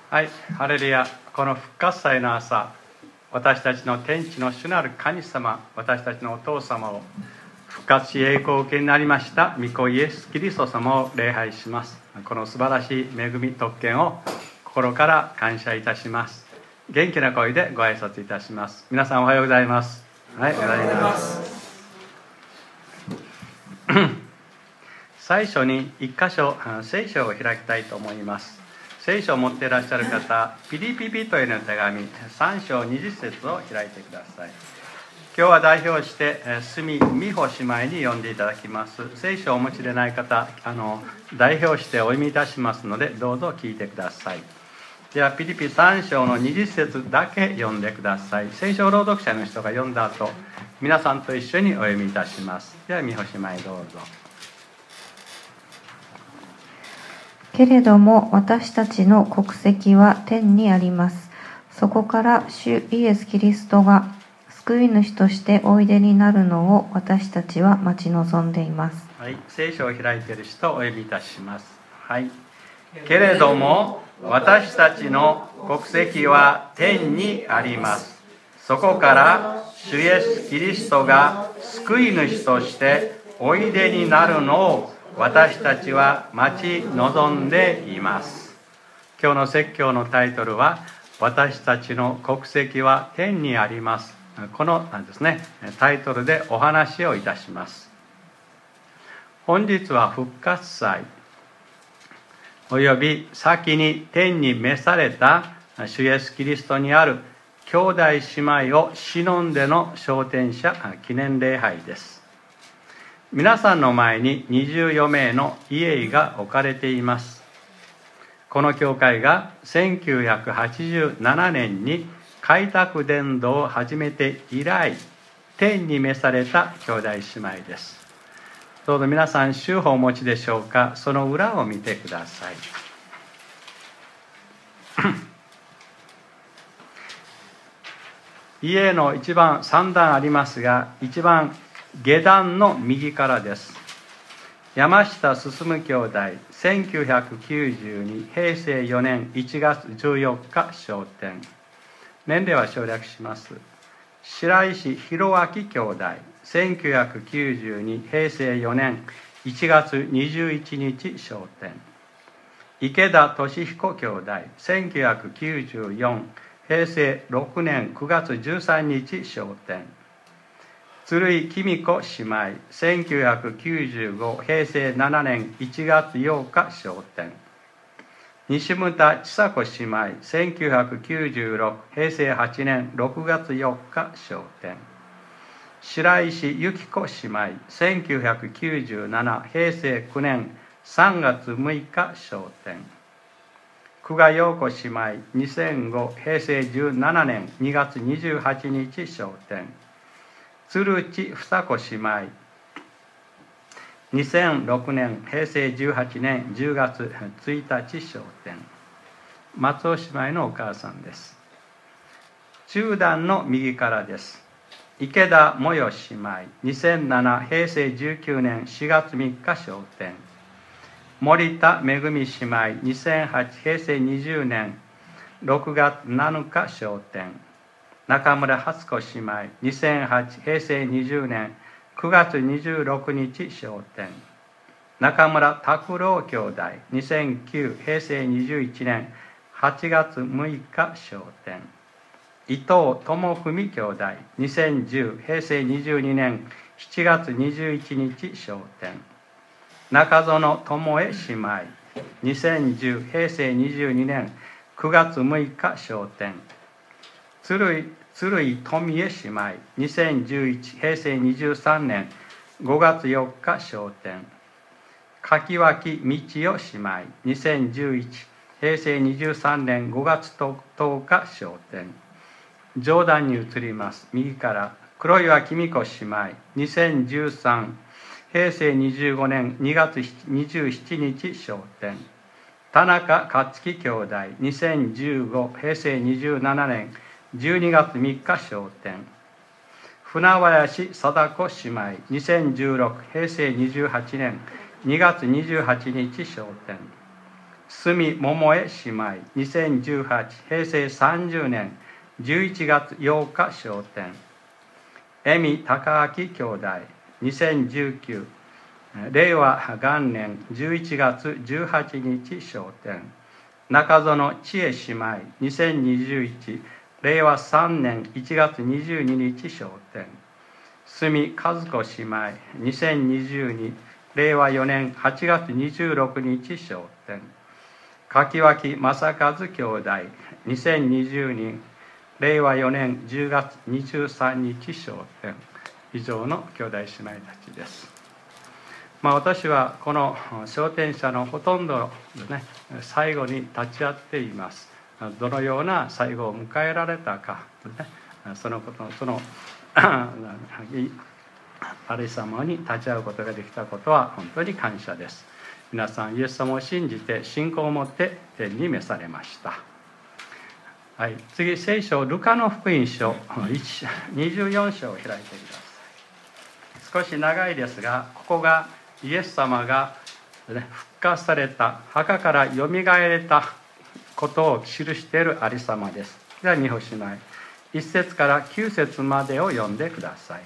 はい、ハレルヤ。この復活祭の朝、私たちの天地の主なる神様、私たちのお父様を復活し栄光を受けになりました御子イエス・キリスト様を礼拝します。この素晴らしい恵み特権を心から感謝いたします。元気な声でご挨拶いたします。皆さんおはようございます。はい、おはようございます。最初に一箇所聖書を開きたいと思います。聖書を持っていらっしゃる方、ピリピ人への手紙3章20節を開いてください。今日は代表して住美穂姉妹に読んでいただきます。聖書をお持ちでない方、代表してお読みいたしますので、どうぞ聞いてください。ではピリピ3章の20節だけ読んでください。聖書朗読者の人が読んだ後、皆さんと一緒にお読みいたします。では美穂姉妹どうぞ。 けれども私たちの国籍は天にあります。そこから主イエス・キリストが救い主としておいでになるのを私たちは待ち望んでいます。 はい、聖書を開いている人をお呼びいたします。はい。けれども私たちの国籍は天にあります。そこから主イエス・キリストが救い主としておいでになるのを私たちは待ち望んでいます。今日の説教のタイトルは私たちの国籍は天にあります。このですね、タイトルでお話をいたします。本日は復活祭および先に天に召された主イエスキリストにある兄弟姉妹を偲んでの昇天者記念礼拝です。皆さんの前に24名の遺が置かれています。この教会が1987年に開拓伝道を始めて以来、天に召された兄弟姉妹です。どうぞ皆さん宗派をお持ちでしょうか。その裏を見てください。家の一番3段ありますが、一番下段の右からです。山下進兄弟、1992平成4年1月14日昇天。年齢は省略します。白石弘明兄弟、1992平成4年1月21日昇天。池田俊彦兄弟、1994平成6年9月13日昇天。鶴井公子姉妹、1995平成7年1月8日昇天。西牟田千佐子姉妹、1996平成8年6月4日昇天。白石由紀子姉妹、1997平成9年3月6日昇天。久我陽子姉妹、2005平成17年2月28日昇天。鶴内房子姉妹、2006年平成18年10月1日昇天。松尾姉妹のお母さんです。中段の右からです。池田萌代姉妹、2007平成19年4月3日昇天。森田めぐみ姉妹、2008平成20年6月7日昇天。中村初子姉妹、2008平成20年9月26日昇天。中村拓郎兄弟、2009平成21年8月6日昇天。伊藤智文兄弟、2010平成22年7月21日昇天。中園智恵姉妹、2010平成22年9月6日昇天。鶴井富恵姉妹、2011平成23年5月4日昇天。柿脇道代姉妹、2011平成23年5月10日昇天。上段に移ります。右から黒岩公子姉妹、2013平成25年2月27日昇天。田中克樹兄弟、2015平成27年12月3日昇天。船林貞子姉妹、2016平成28年2月28日昇天。 住桃江姉妹2018平成30年11月8日昇天。恵美高明兄弟2019令和元年11月18日昇天。中園千恵姉妹2021令和3年1月22日昇天。住和子姉妹2022令和4年8月26日昇天。柿脇正和兄弟2020年令和4年10月23日昇天。以上の兄弟姉妹たちです。私はこの昇天者のほとんどのね、最後に立ち会っています。どのような最後を迎えられたか、そのことそのありさまに立ち会うことができたことは本当に感謝です。皆さんイエス様を信じて信仰を持って天に召されました。はい、次聖書ルカの福音書24章を開いてください。少し長いですが、ここがイエス様が復活された、墓からよみがえれたことを記しているありさまです。では、美穂姉妹、1節から9節までを読んでください。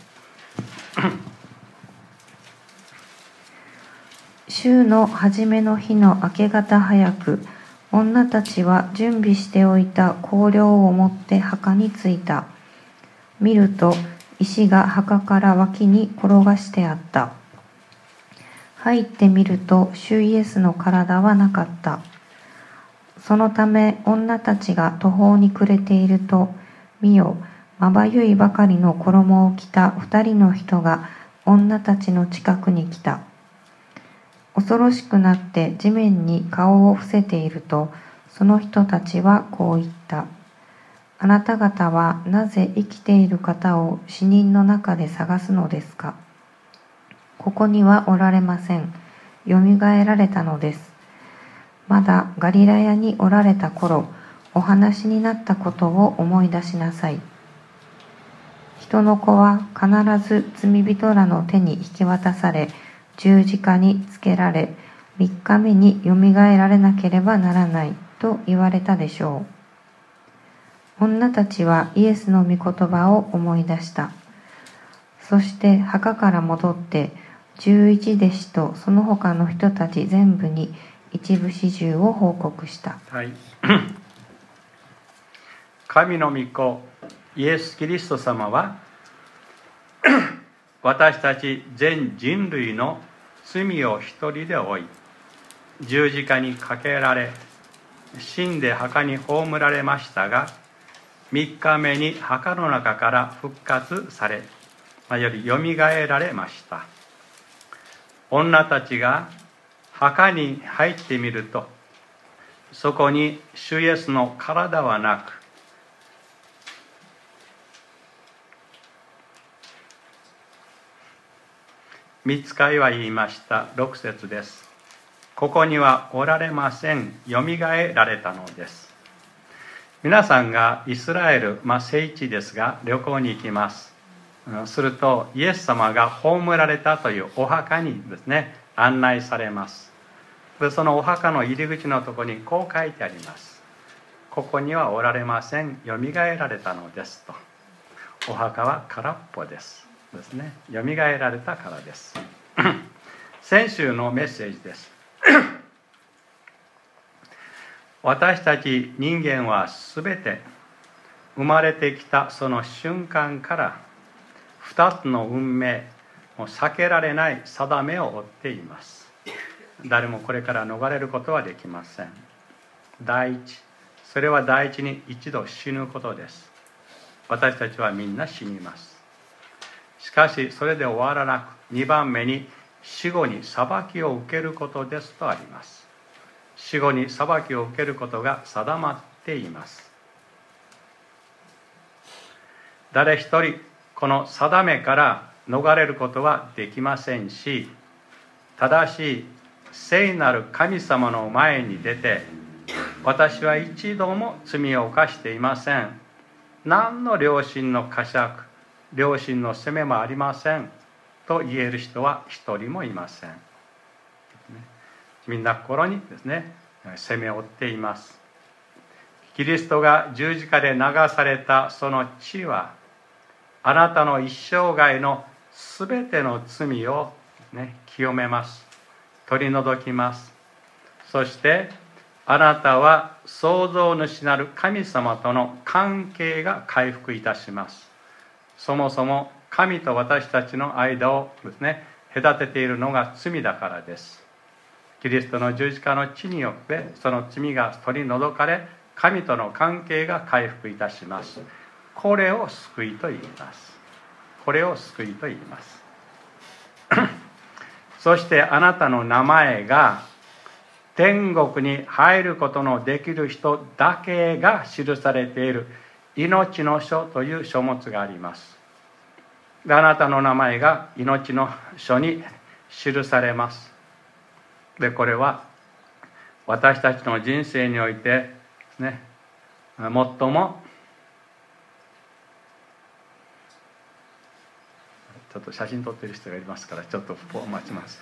週の初めの日の明け方早く、女たちは準備しておいた香料を持って墓に着いた。見ると、石が墓から脇に転がしてあった。入ってみると、主イエスの体はなかった。そのため女たちが途方に暮れていると、見よ、まばゆいばかりの衣を着た2人の人が女たちの近くに来た。恐ろしくなって地面に顔を伏せていると、その人たちはこう言った。あなた方はなぜ生きている方を死人の中で探すのですか。ここにはおられません。よみがえられたのです。まだガリラヤにおられた頃、お話になったことを思い出しなさい。人の子は必ず罪人らの手に引き渡され、十字架につけられ、3日目によみがえられなければならないと言われたでしょう。女たちはイエスの御言葉を思い出した。そして墓から戻って、11弟子とその他の人たち全部に一部始終を報告した。 はい、神の御子イエス・キリスト様は私たち全人類の罪を一人で負い、十字架にかけられ、死んで墓に葬られましたが、3日目に墓の中から復活され、よりよみがえられました。女たちが墓に入ってみると、そこに主イエスの体はなく、御使いは言いました。6節です。ここにはおられません。よみがえられたのです。皆さんがイスラエル、聖地ですが旅行に行きます。するとイエス様が葬られたというお墓にですね、案内されます。でそのお墓の入り口のところにこう書いてあります。ここにはおられません。よみがえられたのですと。お墓は空っぽですね。よみがえられたからです。先週のメッセージです。私たち人間はすべて生まれてきたその瞬間から2つの運命、もう避けられない定めを負っています。誰もこれから逃れることはできません。第一、それは第一に一度死ぬことです。私たちはみんな死にます。しかしそれで終わらなく、2番目に死後に裁きを受けることですとあります。死後に裁きを受けることが定まっています。誰一人この定めから逃れることはできませんし、ただし聖なる神様の前に出て、私は一度も罪を犯していません、何の良心の呵責、良心の責めもありませんと言える人は一人もいません。みんな心にですね、 責め負っています。キリストが十字架で流されたその血は、あなたの一生涯のすべての罪を、清めます。取り除きます。そしてあなたは創造主なる神様との関係が回復いたします。そもそも神と私たちの間を隔てているのが罪だからです。キリストの十字架の血によってその罪が取り除かれ、神との関係が回復いたします。これを救いと言います。これを救いと言います。そしてあなたの名前が天国に入ることのできる人だけが記されている命の書という書物があります。で、あなたの名前が命の書に記されます。で、これは私たちの人生において最もちょっと写真撮っている人がいますから、ちょっと待ちます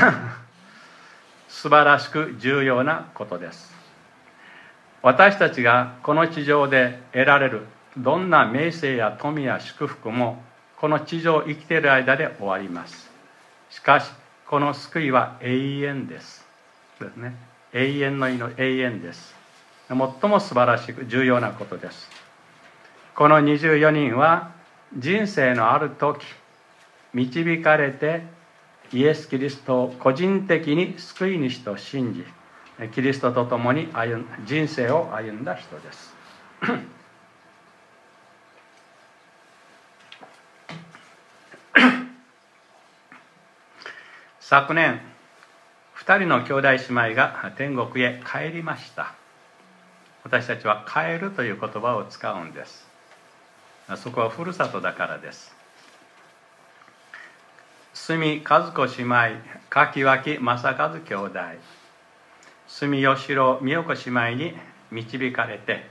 素晴らしく重要なことです。私たちがこの地上で得られるどんな名声や富や祝福もこの地上を生きている間で終わります。しかしこの救いは永遠ですね。永遠の命、永遠です。最も素晴らしく重要なことです。この24人は人生のある時導かれてイエス・キリストを個人的に救い主と信じ、キリストと共に人生を歩んだ人です昨年2人の兄弟姉妹が天国へ帰りました。私たちは帰るという言葉を使うんです。そこはふるさとだからです。住和子姉妹、柿脇正和兄弟、住吉郎美代子姉妹に導かれて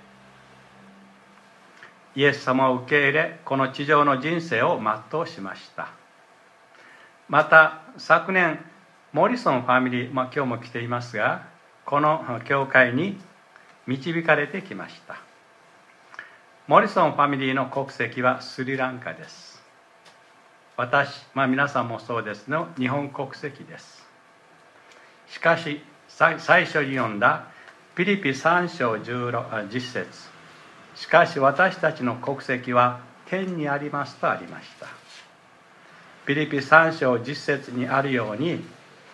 イエス様を受け入れ、この地上の人生を全うしました。また昨年モリソンファミリー、今日も来ていますが、この教会に導かれてきました。モリソンファミリーの国籍はスリランカです。私、皆さんもそうですの日本国籍です。しかし最初に読んだピリピ3章10節、しかし私たちの国籍は天にありますとありました。ピリピ3章10節にあるように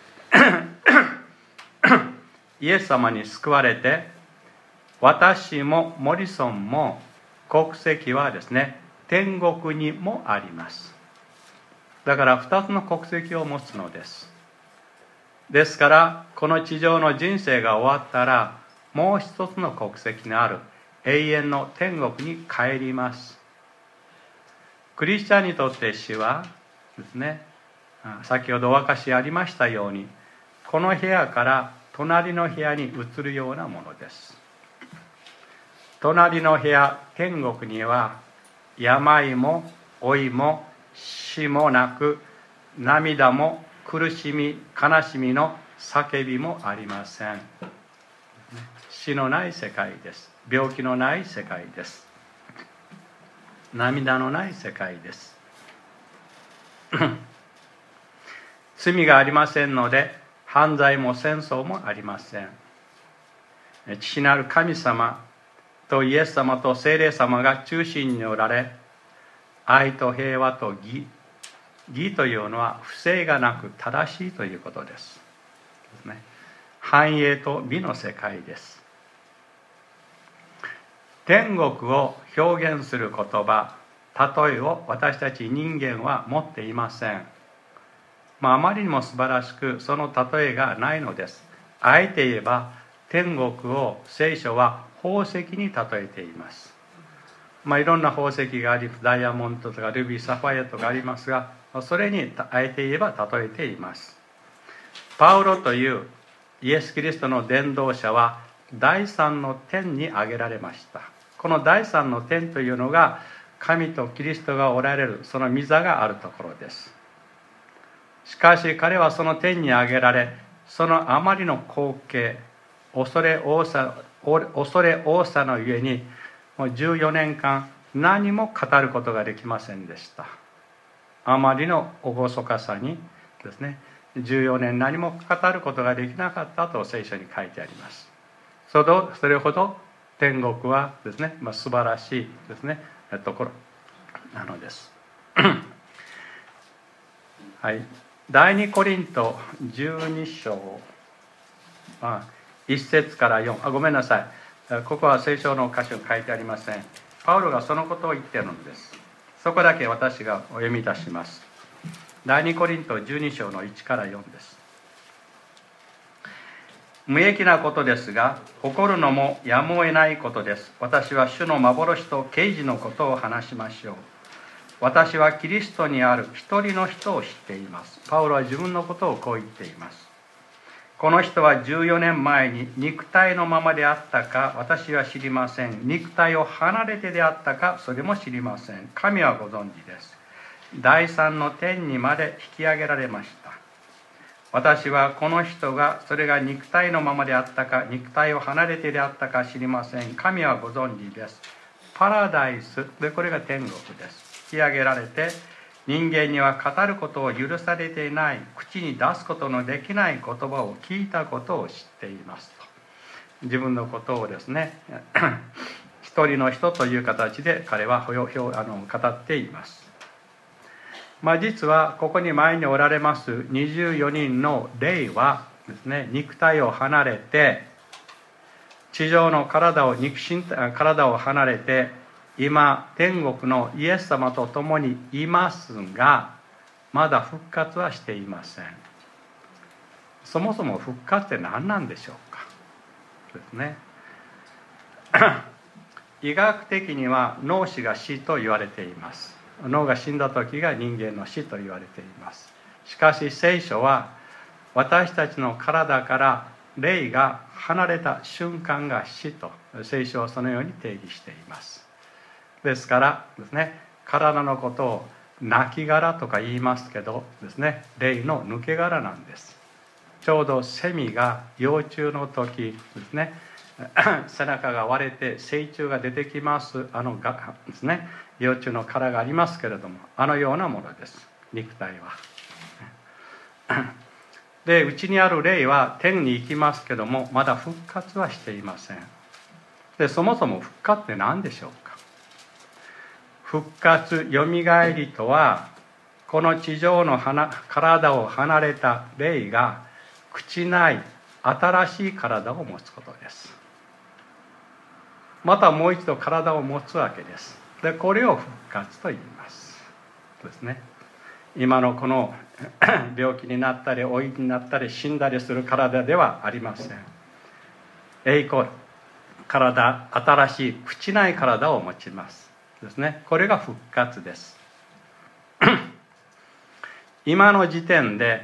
イエス様に救われて、私もモリソンも国籍は天国にもあります。だから2つの国籍を持つのです。ですからこの地上の人生が終わったら、もう一つの国籍のある永遠の天国に帰ります。クリスチャンにとって死は先ほどお明かしありましたように、この部屋から隣の部屋に移るようなものです。隣の部屋、天国には病も老いも死もなく、涙も苦しみ悲しみの叫びもありません。死のない世界です。病気のない世界です。涙のない世界です罪がありませんので、犯罪も戦争もありません。父なる神様とイエス様と聖霊様が中心におられ、愛と平和と義というのは不正がなく正しいということです。繁栄と美の世界です。天国を表現する言葉、例えを私たち人間は持っていません。あまりにも素晴らしくその例えがないのです。あえて言えば天国を聖書は宝石に例えています。いろんな宝石があり、ダイヤモンドとかルビー、サファイアとかありますが、それにあえて言えば例えています。パウロというイエス・キリストの伝道者は第三の天に挙げられました。この第三の天というのが神とキリストがおられるその御座があるところです。しかし彼はその天に挙げられ、そのあまりの光景、 恐れ多さのゆえにもう14年間何も語ることができませんでした。あまりの厳かさにですね、14年何も語ることができなかったと聖書に書いてあります。それほど天国はですね、素晴らしいですねところなのですはい、第2コリント12章1節から4、ごめんなさい、ここは聖書の箇所に書いてありません。パウロがそのことを言っているのです。そこだけ私がお読みいたします。第2コリント12章の1から4です。無益なことですが、誇るのもやむを得ないことです。私は主の幻と啓示のことを話しましょう。私はキリストにある一人の人を知っています。パウロは自分のことをこう言っています。この人は14年前に肉体のままであったか私は知りません。肉体を離れてであったかそれも知りません。神はご存知です。第三の天にまで引き上げられました。私はこの人がそれが肉体のままであったか肉体を離れてであったか知りません。神はご存知です。パラダイスで、これが天国です。引き上げられて人間には語ることを許されていない、口に出すことのできない言葉を聞いたことを知っていますと、自分のことをですね一人の人という形で彼は語っています。実はここに前におられます24人の霊はですね、肉体を離れて地上の体を離れて今天国のイエス様と共にいますが、まだ復活はしていません。そもそも復活って何なんでしょうかですね医学的には脳死が死と言われています。脳が死んだ時が人間の死と言われています。しかし聖書は私たちの体から霊が離れた瞬間が死と聖書はそのように定義しています。ですからですね、体のことを亡骸とか言いますけどですね、霊の抜け殻なんです。ちょうどセミが幼虫の時ですね背中が割れて成虫が出てきますですね、幼虫の殻がありますけれども、あのようなものです、肉体はで、うちにある霊は天に行きますけども、まだ復活はしていません。で、そもそも復活って何でしょうか。復活、よみがえりとは、この地上の体を離れた霊が朽ちない新しい体を持つことです。またもう一度体を持つわけです。で、これを復活と言いますですね。今のこの病気になったり老いになったり死んだりする体ではありません。栄光、新しい朽ちない体を持ちますですね。これが復活です今の時点で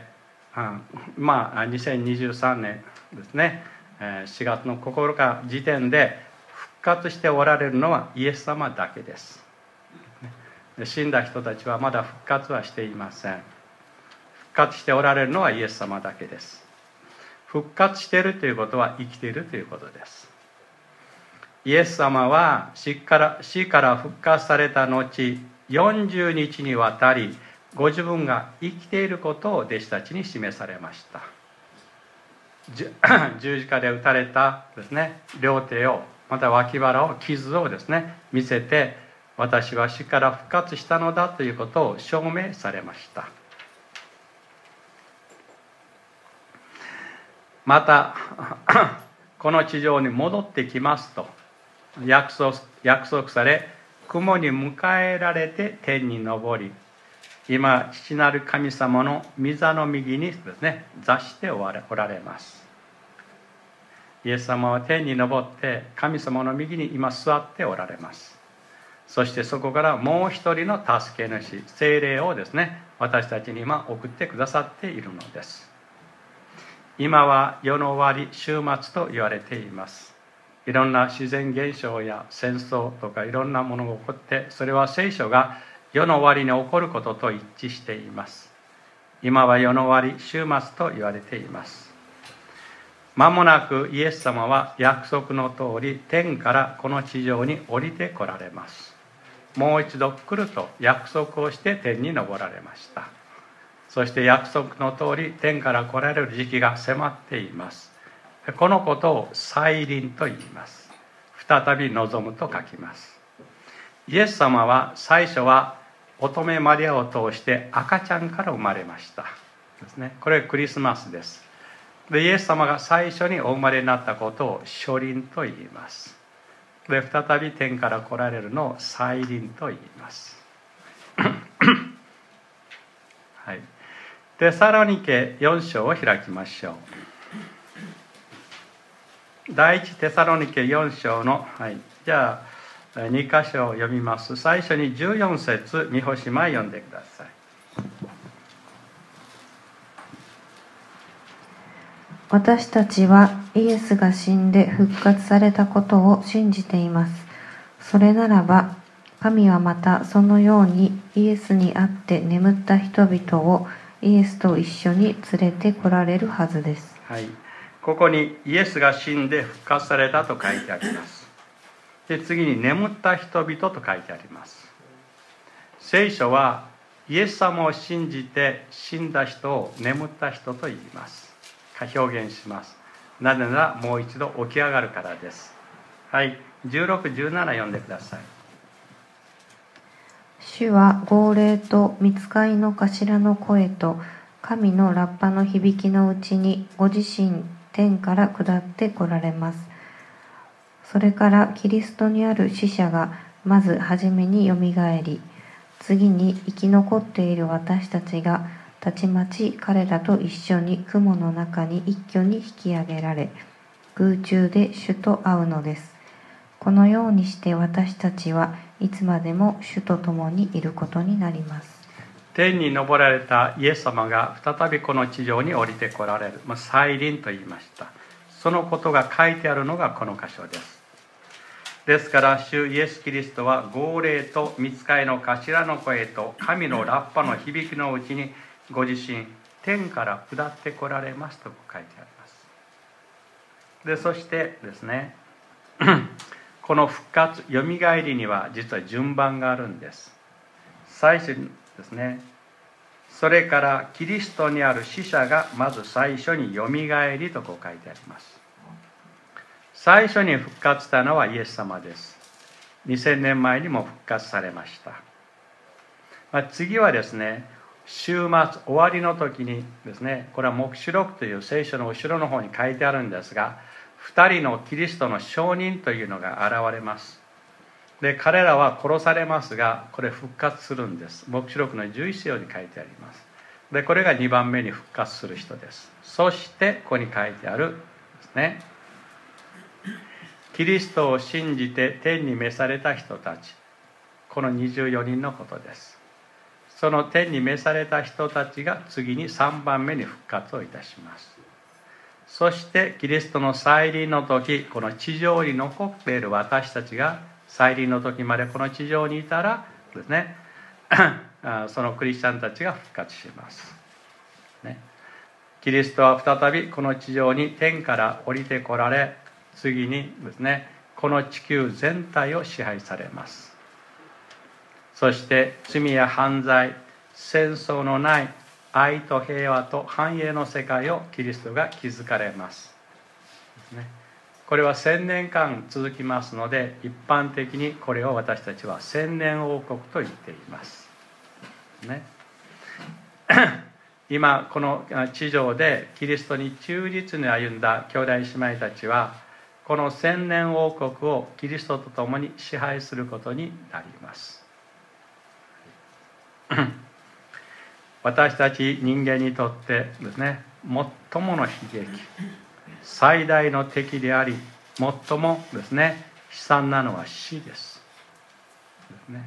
2023年ですね、4月の9日時点で復活しておられるのはイエス様だけです。死んだ人たちはまだ復活はしていません。復活しておられるのはイエス様だけです。復活しているということは生きているということです。イエス様は死から復活された後40日にわたりご自分が生きていることを弟子たちに示されました。十字架で打たれたですね、両手をまた脇腹を傷をですね見せて、私は死から復活したのだということを証明されました。またこの地上に戻ってきますと約束され、雲に迎えられて天に昇り、今父なる神様の御座の右にですね座しておられます。イエス様は天に昇って神様の右に今座っておられます。そしてそこからもう一人の助け主、聖霊をですね私たちに今送ってくださっているのです。今は世の終わり、終末と言われています。いろんな自然現象や戦争とかいろんなものが起こって、それは聖書が世の終わりに起こることと一致しています。今は世の終わり、終末と言われています。 間もなくイエス様は約束の通り天からこの地上に降りて来られます。もう一度来ると約束をして天に昇られました。そして約束の通り天から来られる時期が迫っています。このことを再臨と言います。再び望むと書きます。イエス様は最初は乙女マリアを通して赤ちゃんから生まれましたですね。これクリスマスです。でイエス様が最初にお生まれになったことを初臨と言います。で再び天から来られるのを再臨と言います。はい、テサロニケ4章を開きましょう。第一テサロニケ4章の、じゃあ2箇所を読みます。最初に14節三星前読んでください。 私たちはイエスが死んで復活されたことを信じています。それならば神はまたそのようにイエスにあって眠った人々をイエスと一緒に連れて来られるはずです。 はい、ここにイエスが死んで復活されたと書いてあります。で次に眠った人々と書いてあります。聖書はイエス様を信じて死んだ人を眠った人と言います表現します。なぜならもう一度起き上がるからです。はい、16、17読んでください。 主は号令と御使いの頭の声と神のラッパの響きのうちにご自身天から下って来られます。それからキリストにある死者がまず初めによみがえり、次に生き残っている私たちがたちまち彼らと一緒に雲の中に一挙に引き上げられ、空中で主と会うのです。このようにして私たちはいつまでも主と共にいることになります。 天に昇られたイエス様が再びこの地上に降りてこられる、再臨と言いました。そのことが書いてあるのがこの箇所です。ですから主イエス・キリストは号令と御使いの頭の声と神のラッパの響きのうちにご自身天から下ってこられますと書いてあります。でそしてですねこの復活よみがえりには実は順番があるんです。最初にですね、それからキリストにある死者がまず最初によみがえりとこう書いてあります。最初に復活したのはイエス様です。2000年前にも復活されました。次はですね、終末終わりの時にですね、これは黙示録という聖書の後ろの方に書いてあるんですが、2人のキリストの証人というのが現れます。で彼らは殺されますが、これ復活するんです。黙示録の11章に書いてあります。でこれが2番目に復活する人です。そしてここに書いてあるですね、キリストを信じて天に召された人たち、この24人のことです。その天に召された人たちが次に3番目に復活をいたします。そしてキリストの再臨の時、この地上に残っている私たちが再臨の時までこの地上にいたらですねそのクリスチャンたちが復活します、ね、キリストは再びこの地上に天から降りてこられ、次にですねこの地球全体を支配されます。そして罪や犯罪、戦争のない愛と平和と繁栄の世界をキリストが築かれます、ね、これは1000年間続きますので、一般的にこれを私たちは千年王国と言っています、ね、今この地上でキリストに忠実に歩んだ兄弟姉妹たちは、この千年王国をキリストと共に支配することになります私たち人間にとってですね、最もの悲劇、最大の敵であり、最もですね悲惨なのは死です、ね、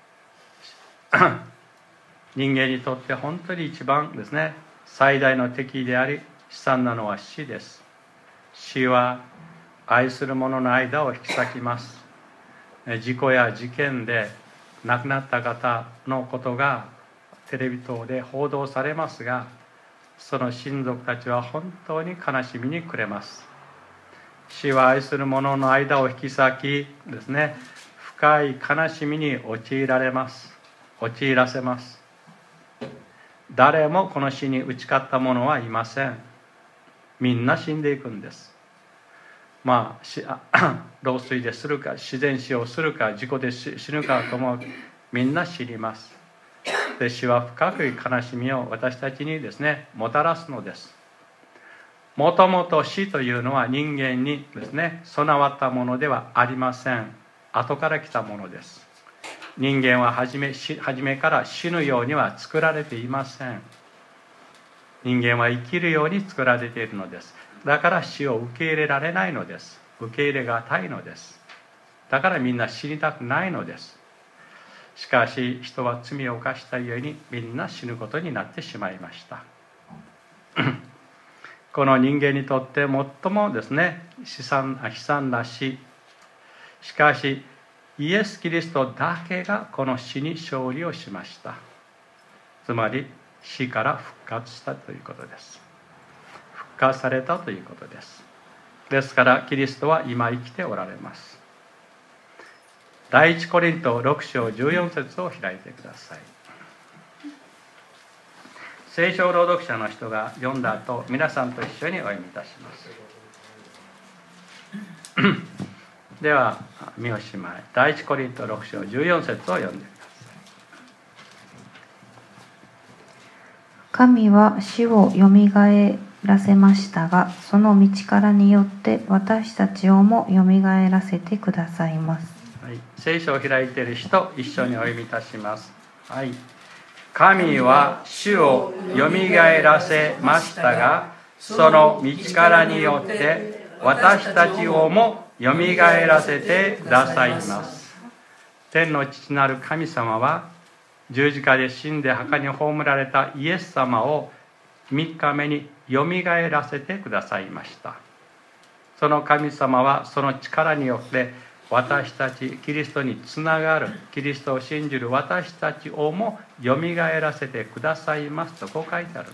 人間にとって本当に一番ですね最大の敵であり悲惨なのは死です。死は愛する者の間を引き裂きます。事故や事件で亡くなった方のことがテレビ等で報道されますが、 その親族たちは本当に悲しみに暮れます。死は愛する者の間を引き裂きですね、深い悲しみに陥らせます。誰もこの死に打ち勝った者はいません。みんな死んでいくんです。老衰でするか、自然死をするか、事故で死ぬかともみんな死にます。で、死は深く悲しみを私たちにですね、もたらすのです。もともと死というのは人間にですね、備わったものではありません。後から来たものです。人間は初めから死ぬようには作られていません。人間は生きるように作られているのです。だから死を受け入れられないのです。受け入れがたいのです。だからみんな死にたくないのです。しかし人は罪を犯したゆえにみんな死ぬことになってしまいましたこの人間にとって最もですね、悲惨な死。しかしイエス・キリストだけがこの死に勝利をしました。つまり死から復活したということです。復活されたということです。ですからキリストは今生きておられます。第一コリント6章14節を開いてください。聖書朗読者の人が読んだ後、皆さんと一緒にお読みいたしますでは見おしまい。第一コリント6章14節を読んでください。 神は死をよみがえらせましたが、その道からによって私たちをもよみがえらせてくださいます。 はい、聖書を開いている人、一緒にお読みいたします。はい、神は死をよみがえらせましたが、その道からによって私たちをもよみがえらせてくださいます。天の父なる神様は、十字架で死んで墓に葬られたイエス様を3日目によみがえらせてくださいました。その神様はその力によって私たちキリストにつながる、キリストを信じる私たちをもよみがえらせてくださいますとこう書いてあるんです。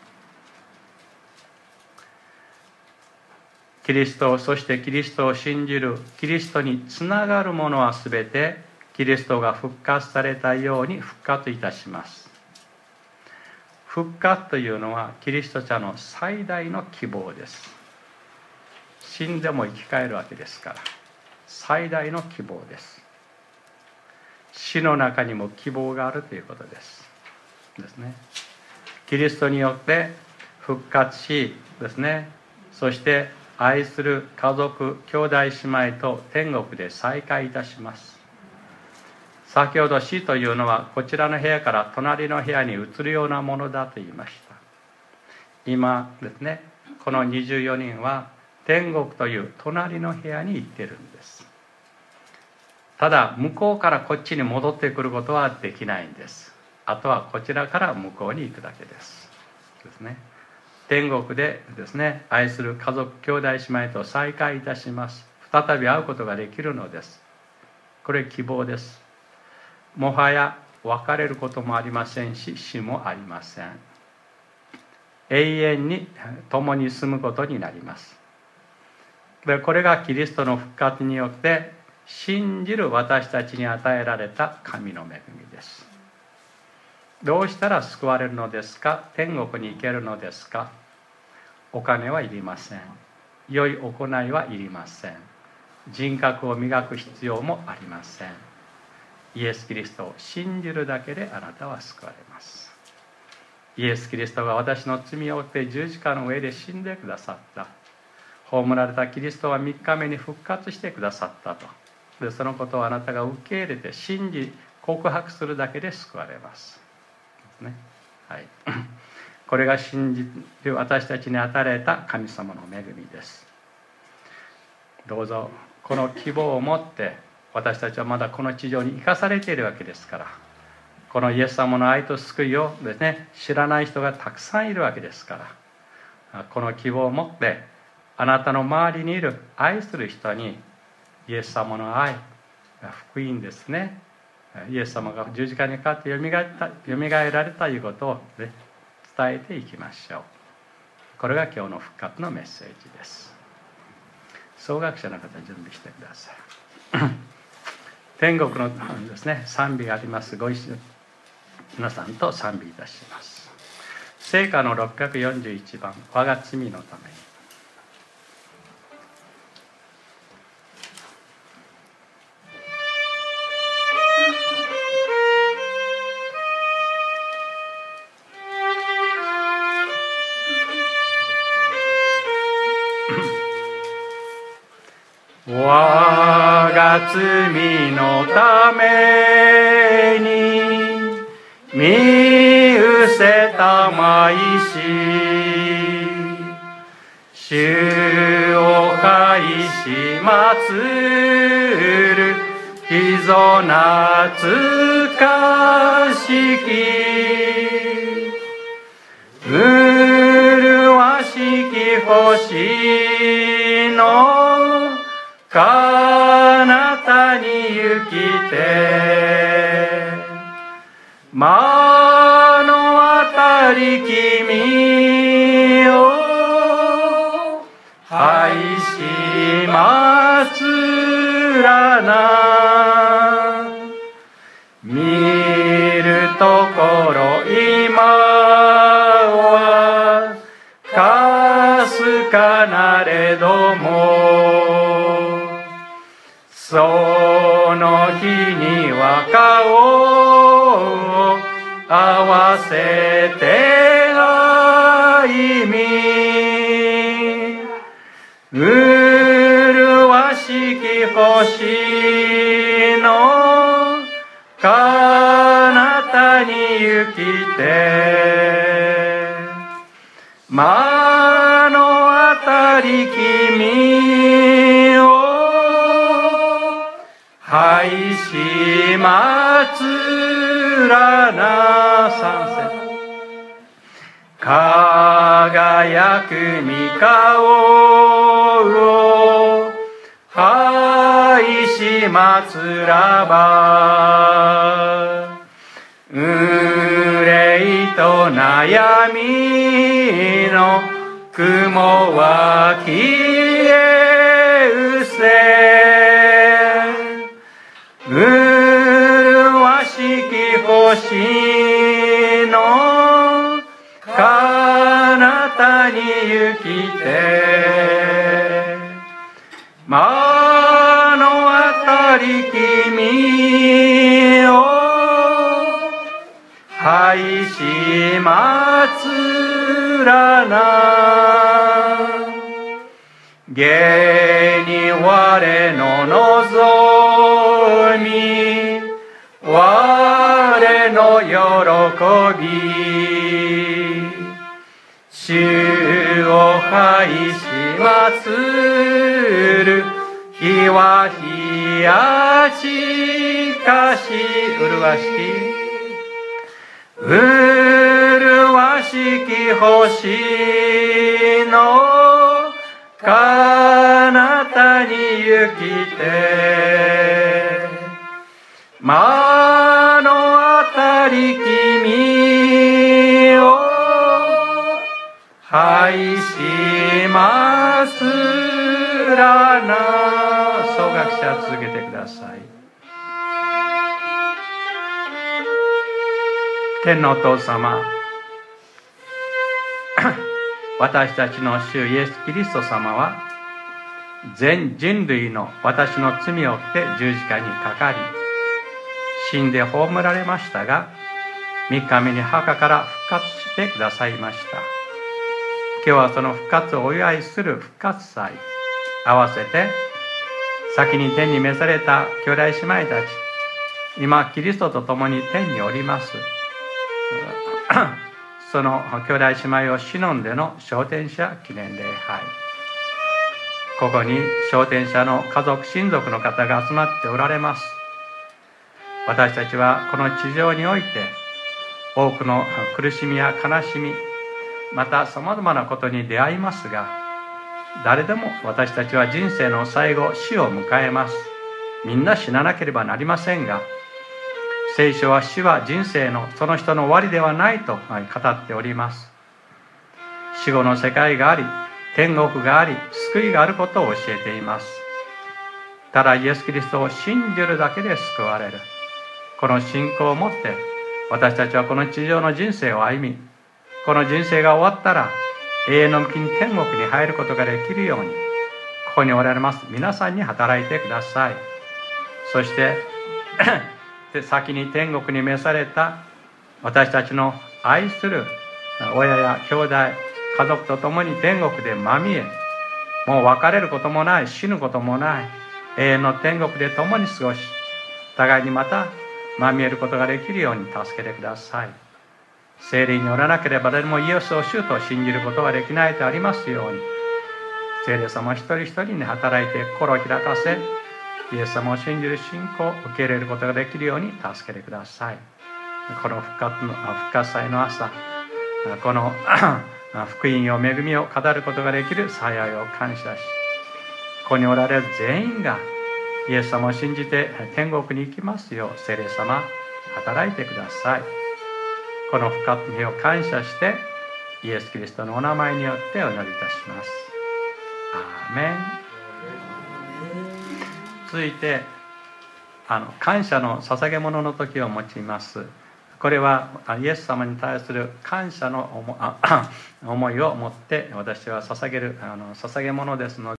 キリスト、そしてキリストを信じる、キリストにつながるものはすべてキリストが復活されたように復活いたします。復活というのはキリスト者の最大の希望です。死んでも生き返るわけですから、最大の希望です。死の中にも希望があるということですね。キリストによって復活しですね、そして愛する家族、兄弟姉妹と天国で再会いたします。先ほど死というのはこちらの部屋から隣の部屋に移るようなものだと言いました。今ですね、この24人は天国という隣の部屋に行っているんです。ただ向こうからこっちに戻ってくることはできないんです。あとはこちらから向こうに行くだけですね。天国でですね、愛する家族、兄弟姉妹と再会いたします。再び会うことができるのです。これ希望です。もはや別れることもありませんし、死もありません。永遠に共に住むことになります。で、これがキリストの復活によって信じる私たちに与えられた神の恵みです。どうしたら救われるのですか？天国に行けるのですか？お金はいりません。良い行いはいりません。人格を磨く必要もありません。イエス・キリストを信じるだけであなたは救われます。イエス・キリストが私の罪を負って十字架の上で死んでくださった。葬られたキリストは3日目に復活してくださったと。で、そのことをあなたが受け入れて信じ告白するだけで救われますね。はい、これが信じる私たちに与えられた神様の恵みです。どうぞこの希望を持って、私たちはまだこの地上に生かされているわけですから、このイエス様の愛と救いをですね、知らない人がたくさんいるわけですから、この希望を持ってあなたの周りにいる愛する人にイエス様の愛、福音ですね、イエス様が十字架にかかってよみがえられたということを、ね、 伝えていきましょう。これが今日の復活のメッセージです。奏楽者の方準備してください。天国のですね、賛美があります。ご一緒に皆さんと賛美いたします。聖歌の641番、我が罪のために。我が罪のために見失せたまいし、主を拝し祭るひぞなつかしき麗しき星の彼方に行きて、目の当たり君を拝し祭らな、見るところ今はかすかなれども、その日には顔を合わせて歩み、麗しき星の彼方に行きて、目の当たり君を拝し祭らな。三節。輝く御顔を拝し祭らば、憂いと悩みの雲は消え失せ、麗しき星の彼方に行きて、目の当たり君を拝し祭らな、現に我の望み、我の喜び、主を拝し祭る日は日やしかし、麗しき星の彼方に行きて、目の当たり君を拝し祭らな。奏楽者続けてください。天のお父様、私たちの主イエス・キリスト様は全人類の私の罪を負って十字架にかかり、死んで葬られましたが、3日目に墓から復活してくださいました。今日はその復活をお祝いする復活祭、合わせて先に天に召された兄弟姉妹たち、今キリストと共に天におります。その兄弟姉妹を偲んでの昇天者記念礼拝、ここに昇天者の家族親族の方が集まっておられます。私たちはこの地上において多くの苦しみや悲しみ、またさまざまなことに出会いますが、誰でも私たちは人生の最後、死を迎えます。みんな死ななければなりませんが、 聖書は死は人生のその人の終わりではないと語っております。死後の世界があり、天国があり、救いがあることを教えています。ただイエス・キリストを信じるだけで救われる。この信仰を持って私たちはこの地上の人生を歩み、この人生が終わったら永遠のうちに天国に入ることができるように、ここにおられます皆さんに働いてください。そして先に天国に召された私たちの愛する親や兄弟、家族と共に天国でまみえ、もう別れることもない、死ぬこともない永遠の天国で共に過ごし、互いにまたまみえることができるように助けてください。聖霊によらなければ誰もイエスを主と信じることができないとありますように、聖霊様一人一人に働いて心を開かせ、イエス様を信じる信仰を受け入れることができるように助けてください。この復活祭の朝、この福音を恵みを語ることができる幸いを感謝し、ここにおられる全員がイエス様を信じて天国に行きますよう聖霊様働いてください。この復活の日を感謝してイエス・キリストのお名前によってお祈りいたします。アーメン。続いて感謝の捧げ物の時を用います。これはイエス様に対する感謝の思いを持って私は捧げる捧げ物ですので、